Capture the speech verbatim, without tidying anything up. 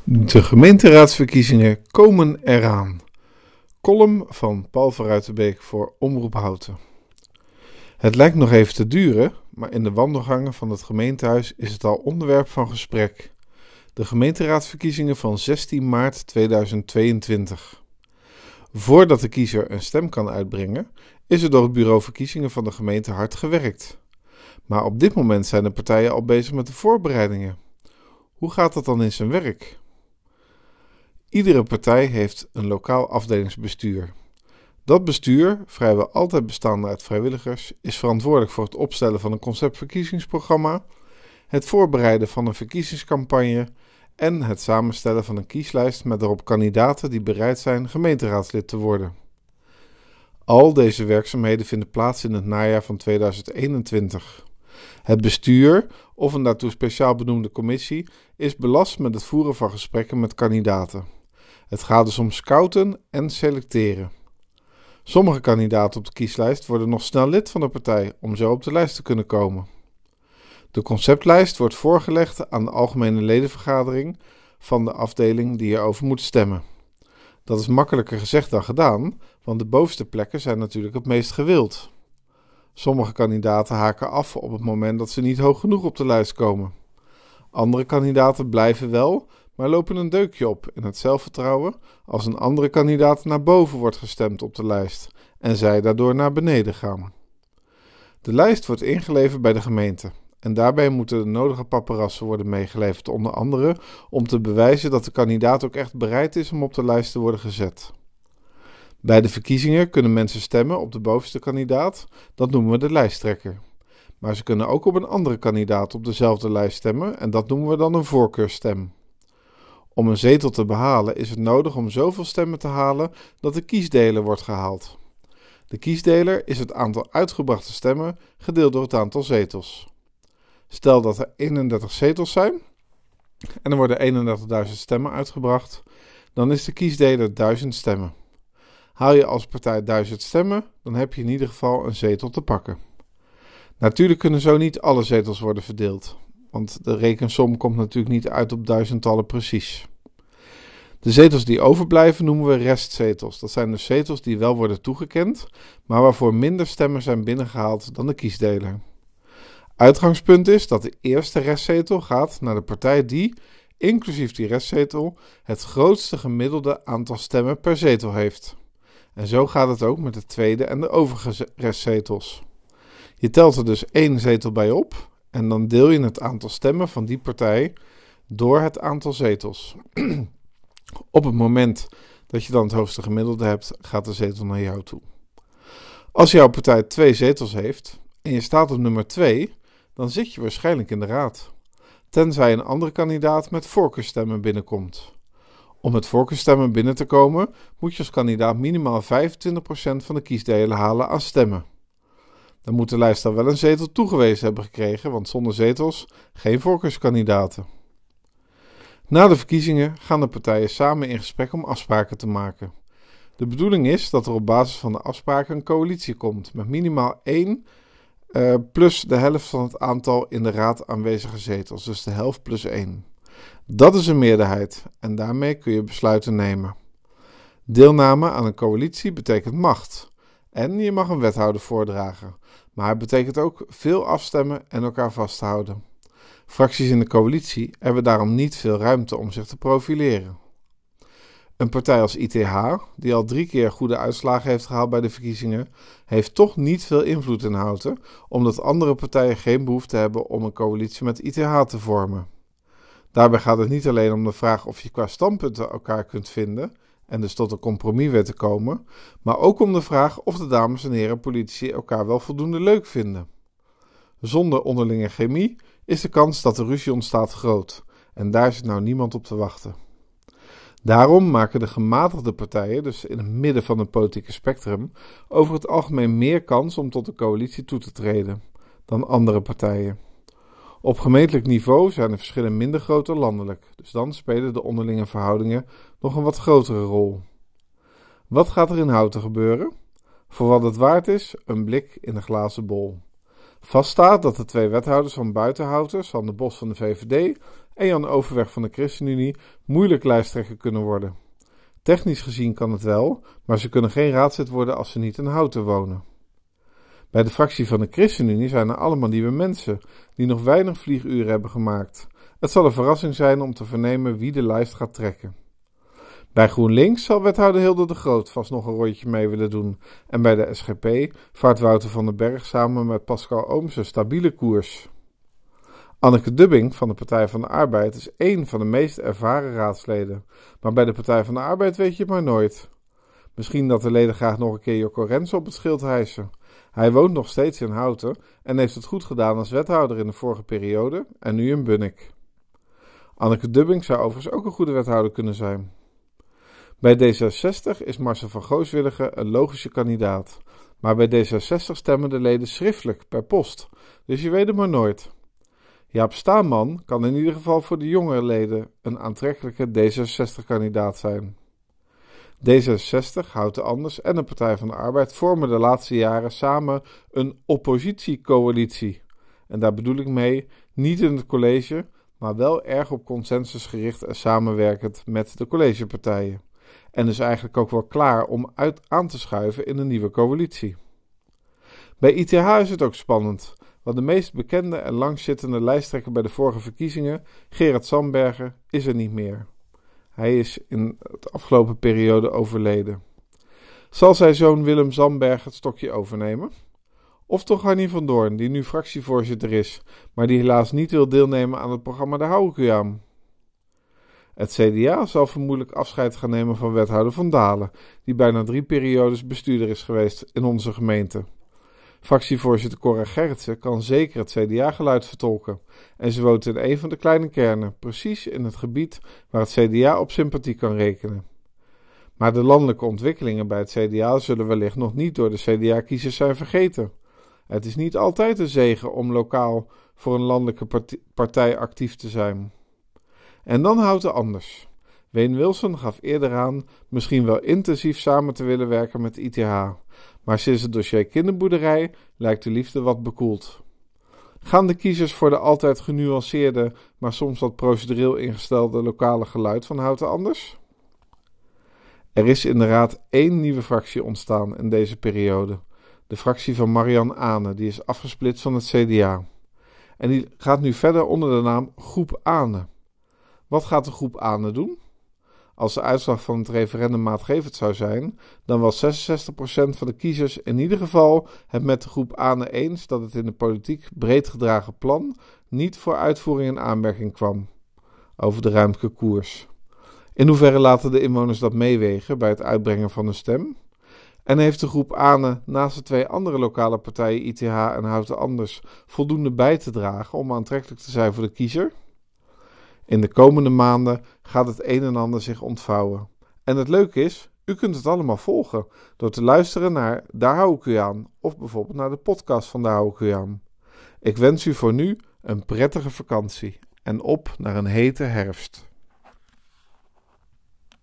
De gemeenteraadsverkiezingen komen eraan. Column van Paul van Ruitenbeek voor Omroep Houten. Het lijkt nog even te duren, maar in de wandelgangen van het gemeentehuis is het al onderwerp van gesprek. De gemeenteraadsverkiezingen van zestien maart tweeduizend tweeëntwintig. Voordat de kiezer een stem kan uitbrengen, is er door het bureau verkiezingen van de gemeente hard gewerkt. Maar op dit moment zijn de partijen al bezig met de voorbereidingen. Hoe gaat dat dan in zijn werk? Iedere partij heeft een lokaal afdelingsbestuur. Dat bestuur, vrijwel altijd bestaande uit vrijwilligers, is verantwoordelijk voor het opstellen van een conceptverkiezingsprogramma, het voorbereiden van een verkiezingscampagne en het samenstellen van een kieslijst met daarop kandidaten die bereid zijn gemeenteraadslid te worden. Al deze werkzaamheden vinden plaats in het najaar van tweeduizend eenentwintig. Het bestuur, of een daartoe speciaal benoemde commissie, is belast met het voeren van gesprekken met kandidaten. Het gaat dus om scouten en selecteren. Sommige kandidaten op de kieslijst worden nog snel lid van de partij om zo op de lijst te kunnen komen. De conceptlijst wordt voorgelegd aan de algemene ledenvergadering van de afdeling die erover moet stemmen. Dat is makkelijker gezegd dan gedaan, want de bovenste plekken zijn natuurlijk het meest gewild. Sommige kandidaten haken af op het moment dat ze niet hoog genoeg op de lijst komen. Andere kandidaten blijven wel, maar lopen een deukje op in het zelfvertrouwen als een andere kandidaat naar boven wordt gestemd op de lijst en zij daardoor naar beneden gaan. De lijst wordt ingeleverd bij de gemeente en daarbij moeten de nodige paparassen worden meegeleverd, onder andere om te bewijzen dat de kandidaat ook echt bereid is om op de lijst te worden gezet. Bij de verkiezingen kunnen mensen stemmen op de bovenste kandidaat, dat noemen we de lijsttrekker. Maar ze kunnen ook op een andere kandidaat op dezelfde lijst stemmen en dat noemen we dan een voorkeurstem. Om een zetel te behalen is het nodig om zoveel stemmen te halen dat de kiesdeler wordt gehaald. De kiesdeler is het aantal uitgebrachte stemmen gedeeld door het aantal zetels. Stel dat er eenendertig zetels zijn en er worden eenendertigduizend stemmen uitgebracht, dan is de kiesdeler duizend stemmen. Haal je als partij duizend stemmen, dan heb je in ieder geval een zetel te pakken. Natuurlijk kunnen zo niet alle zetels worden verdeeld, want de rekensom komt natuurlijk niet uit op duizendtallen precies. De zetels die overblijven noemen we restzetels. Dat zijn dus zetels die wel worden toegekend, maar waarvoor minder stemmen zijn binnengehaald dan de kiesdeler. Uitgangspunt is dat de eerste restzetel gaat naar de partij die, inclusief die restzetel, het grootste gemiddelde aantal stemmen per zetel heeft. En zo gaat het ook met de tweede en de overige restzetels. Je telt er dus één zetel bij op en dan deel je het aantal stemmen van die partij door het aantal zetels. Op het moment dat je dan het hoogste gemiddelde hebt, gaat de zetel naar jou toe. Als jouw partij twee zetels heeft en je staat op nummer twee, dan zit je waarschijnlijk in de raad. Tenzij een andere kandidaat met voorkeurstemmen binnenkomt. Om met voorkeurstemmen binnen te komen, moet je als kandidaat minimaal vijfentwintig procent van de kiesdelen halen aan stemmen. Dan moet de lijst dan wel een zetel toegewezen hebben gekregen, want zonder zetels geen voorkeurskandidaten. Na de verkiezingen gaan de partijen samen in gesprek om afspraken te maken. De bedoeling is dat er op basis van de afspraken een coalitie komt, met minimaal één uh, plus de helft van het aantal in de raad aanwezige zetels, dus de helft plus één. Dat is een meerderheid en daarmee kun je besluiten nemen. Deelname aan een coalitie betekent macht en je mag een wethouder voordragen, maar het betekent ook veel afstemmen en elkaar vasthouden. Fracties in de coalitie hebben daarom niet veel ruimte om zich te profileren. Een partij als I T H, die al drie keer goede uitslagen heeft gehaald bij de verkiezingen, heeft toch niet veel invloed in Houten, omdat andere partijen geen behoefte hebben om een coalitie met I T H te vormen. Daarbij gaat het niet alleen om de vraag of je qua standpunten elkaar kunt vinden en dus tot een compromis weet te komen, maar ook om de vraag of de dames en heren politici elkaar wel voldoende leuk vinden. Zonder onderlinge chemie is de kans dat er ruzie ontstaat groot en daar zit nou niemand op te wachten. Daarom maken de gematigde partijen, dus in het midden van het politieke spectrum, over het algemeen meer kans om tot de coalitie toe te treden dan andere partijen. Op gemeentelijk niveau zijn de verschillen minder groot dan landelijk, dus dan spelen de onderlinge verhoudingen nog een wat grotere rol. Wat gaat er in Houten gebeuren? Voor wat het waard is, een blik in de glazen bol. Vaststaat dat de twee wethouders van Buitenhouten, Sander Bos van de V V D en Jan Overweg van de ChristenUnie moeilijk lijsttrekker kunnen worden. Technisch gezien kan het wel, maar ze kunnen geen raadslid worden als ze niet in Houten wonen. Bij de fractie van de ChristenUnie zijn er allemaal nieuwe mensen die nog weinig vlieguren hebben gemaakt. Het zal een verrassing zijn om te vernemen wie de lijst gaat trekken. Bij GroenLinks zal wethouder Hilde de Groot vast nog een rondje mee willen doen en bij de S G P vaart Wouter van den Berg samen met Pascal Ooms een stabiele koers. Anneke Dubbing van de Partij van de Arbeid is één van de meest ervaren raadsleden, maar bij de Partij van de Arbeid weet je het maar nooit. Misschien dat de leden graag nog een keer Jocko Rens op het schild hijsen. Hij woont nog steeds in Houten en heeft het goed gedaan als wethouder in de vorige periode en nu in Bunnik. Anneke Dubbing zou overigens ook een goede wethouder kunnen zijn. Bij D zesenzestig is Marcel van Gooswilligen een logische kandidaat, maar bij D zesenzestig stemmen de leden schriftelijk per post, dus je weet het maar nooit. Jaap Staanman kan in ieder geval voor de jongere leden een aantrekkelijke D zesenzestig-kandidaat zijn. D zesenzestig, Houten Anders en de Partij van de Arbeid vormen de laatste jaren samen een oppositiecoalitie. En daar bedoel ik mee, niet in het college, maar wel erg op consensus gericht en samenwerkend met de collegepartijen. En is eigenlijk ook wel klaar om uit aan te schuiven in een nieuwe coalitie. Bij I T H is het ook spannend, want de meest bekende en langzittende lijsttrekker bij de vorige verkiezingen, Gerard Zandbergen, is er niet meer. Hij is in de afgelopen periode overleden. Zal zijn zoon Willem Zandbergen het stokje overnemen? Of toch Hannie van Doorn, die nu fractievoorzitter is, maar die helaas niet wil deelnemen aan het programma Daar hou ik u aan? Het C D A zal vermoedelijk afscheid gaan nemen van wethouder Van Dalen, die bijna drie periodes bestuurder is geweest in onze gemeente. Fractievoorzitter Cora Gerritsen kan zeker het C D A-geluid vertolken en ze woont in een van de kleine kernen, precies in het gebied waar het C D A op sympathie kan rekenen. Maar de landelijke ontwikkelingen bij het C D A zullen wellicht nog niet door de C D A-kiezers zijn vergeten. Het is niet altijd een zegen om lokaal voor een landelijke partij actief te zijn. En dan houdt het anders. Wayne Wilson gaf eerder aan misschien wel intensief samen te willen werken met I T H. Maar sinds het dossier kinderboerderij lijkt de liefde wat bekoeld. Gaan de kiezers voor de altijd genuanceerde, maar soms wat procedureel ingestelde lokale geluid van Houten Anders? Er is inderdaad één nieuwe fractie ontstaan in deze periode. De fractie van Marianne Ane, die is afgesplitst van het C D A. En die gaat nu verder onder de naam Groep Ane. Wat gaat de Groep Ane doen? Als de uitslag van het referendum maatgevend zou zijn, dan was zesenzestig procent van de kiezers in ieder geval het met de Groep Ane eens dat het in de politiek breed gedragen plan niet voor uitvoering in aanmerking kwam. Over de ruimtelijke koers. In hoeverre laten de inwoners dat meewegen bij het uitbrengen van een stem? En heeft de Groep Ane naast de twee andere lokale partijen I T H en Houten Anders voldoende bij te dragen om aantrekkelijk te zijn voor de kiezer? In de komende maanden gaat het een en ander zich ontvouwen. En het leuke is, u kunt het allemaal volgen door te luisteren naar Daar hou ik u aan of bijvoorbeeld naar de podcast van Daar hou ik u aan. Ik wens u voor nu een prettige vakantie en op naar een hete herfst.